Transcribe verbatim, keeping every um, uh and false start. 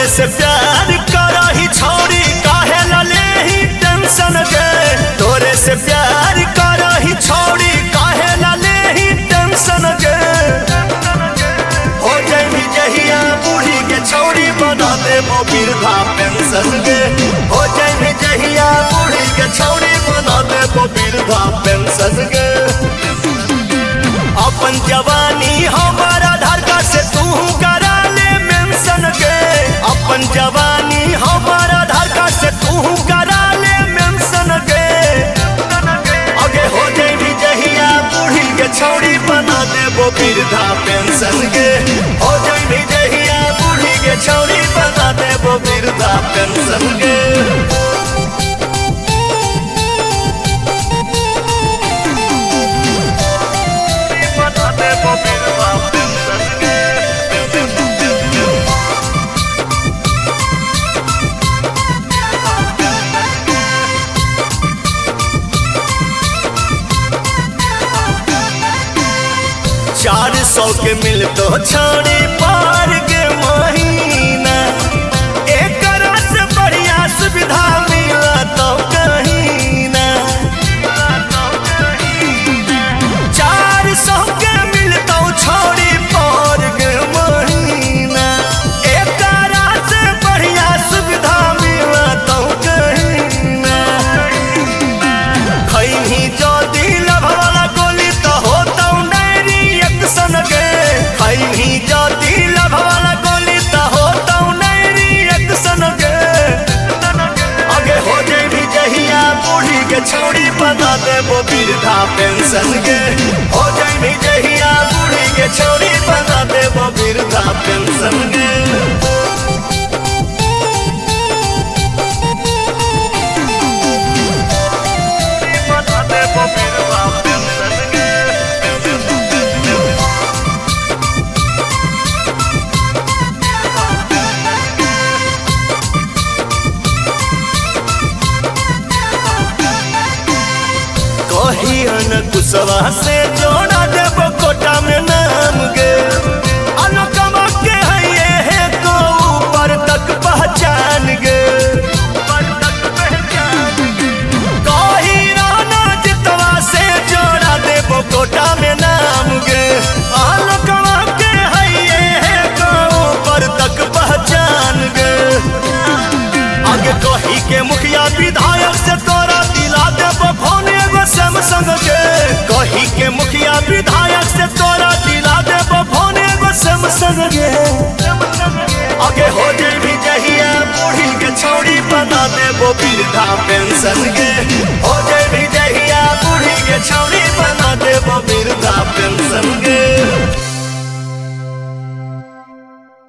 से प्यार करही छोड़ी काहे ला लेही टेंशन गे। तोरे से प्यार करही छोड़ी काहे ला लेही टेंशन गे। हो जाई जहिया बूढ़ी के छौड़ी बना देबो वृद्धा पेंशन गे। हो जाई जहिया बूढ़ी के छौड़ी बना देबो वृद्धा पेंशन गे। अपन जवानी हमारा आधार कार्ड से तू करा ले मेंशन गे। अपन जवानी हमारा आधार कार्ड से तू करा ले मेंशन गे। आगे हो जाई जहिया बूढ़ी के छौड़ी बना देबो वृद्धा पेंशन गे। हो जाई जहिया बूढ़ी के छौड़ी बना देबो वृद्धा पेंशन गे। चार सौ के मिल तो छोड़ी पार के महीना। एक से बढ़िया सुविधा मिला तो कहीं ना। चार सौ के मिल तो छोड़ी पार के महीना। एक से बढ़िया सुविधा मिला तो कहीं ना। खैनी जो दिल वाला गोली तो होता खैनी जो दिल वाला गोली तो होता नहीं रिएक्शन गे। आगे हो जाई जहिया बूढ़ी के छौड़ी बना देबो वृद्धा पेंशन गे। हो जाई जहिया बूढ़ी के छौड़ी बना देबो वृद्धा पेंशन गे। कहियन कुशवा से जोड़ा देबो कोटा में नाम गे। अनकमा के है है को ऊपर तक पहचान गे। कहियन जितवा से जोड़ा देबो कोटा में नाम गे। अनकमा के है है को ऊपर तक पहचान गे। आगे कही के मुखिया विधायक से तोरा दिला देबो फोन सैमसंग गे। कही के मुखिया विधायक से तोरा दिला देबो फोन एगो सैमसंग गे। आगे हो जाई जहिया बूढ़ी के छौड़ी बना देबो वृद्धा पेंशन गे।